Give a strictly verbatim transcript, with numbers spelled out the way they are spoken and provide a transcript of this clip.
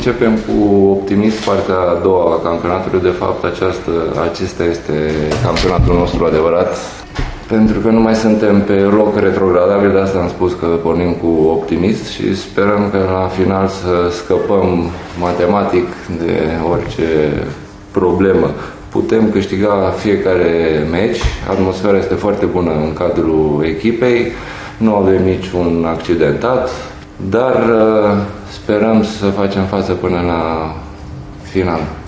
Începem cu optimism partea a doua a campionatului. De fapt, această, acesta este campionatul nostru adevărat. Pentru că nu mai suntem pe loc retrogradabil, de asta am spus că pornim cu optimism și sperăm că la final să scăpăm matematic de orice problemă. Putem câștiga fiecare meci, atmosfera este foarte bună în cadrul echipei, nu avem niciun accidentat, dar sperăm să facem față până la final.